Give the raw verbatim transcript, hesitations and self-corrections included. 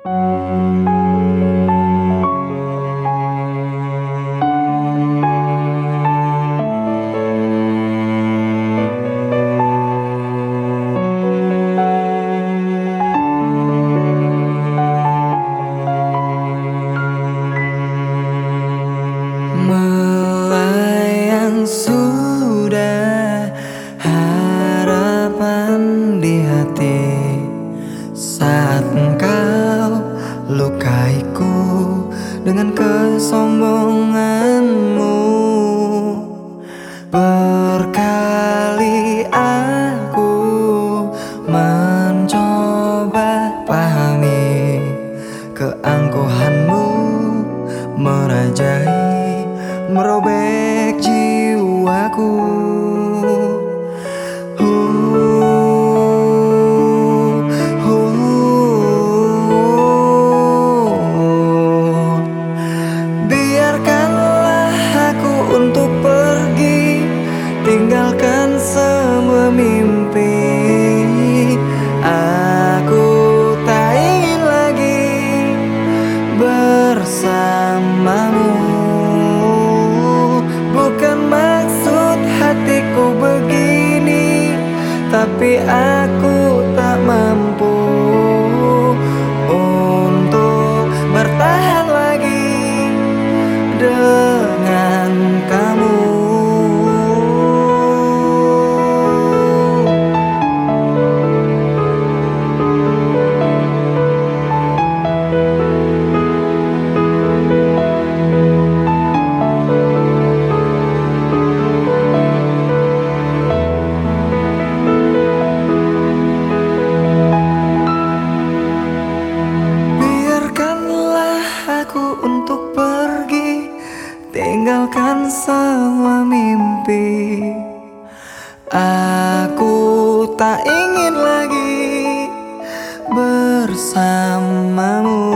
Melayang sudah harapan di hati saat engkau lukaiku dengan kesombonganmu. Berkali aku mencoba pahami keangkuhanmu merajai, merobek jiwaku. Uh, uh, Biarkanlah aku untuk pergi, tinggalkan semua mimpi. Aku tak ingin lagi bersamamu. Bukan maksud hatiku begini, tapi aku tak mampu untuk bertahan lagi dengan kamu. Aku untuk pergi, tinggalkan semua mimpi. Aku tak ingin lagi bersamamu.